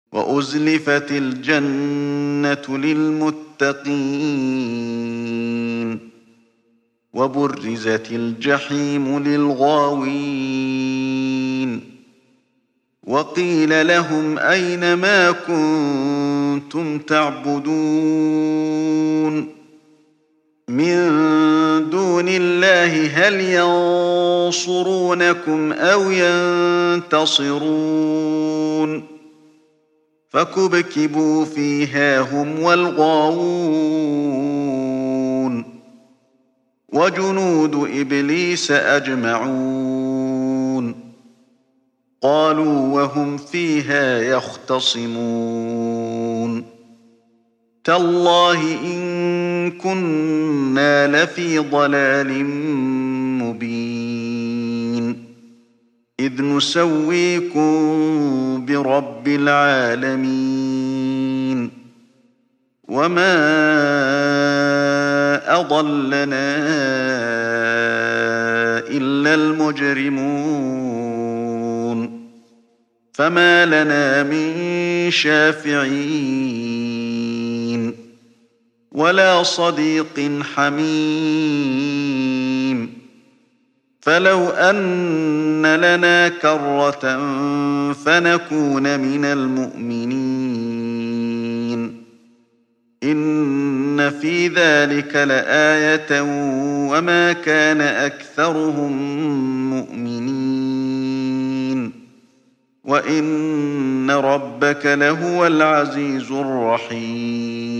وأزلفت الجنة للمتقين وبرزت الجحيم للغاوين وقيل لهم أين ما كنتم تعبدون من دون الله هل ينصرونكم أو ينتصرون فكبكبوا فيها هم والغاوون وجنود إبليس أجمعون قالوا وهم فيها يختصمون تالله إن كنا لفي ضلال مبين إذ نسويكم برب العالمين وما أضلنا إلا المجرمون فما لنا من شافعين ولا صديق حميم فلو أن لنا كرة فنكون من المؤمنين إن في ذلك لآية وما كان أكثرهم مؤمنين وإن ربك لهو العزيز الرحيم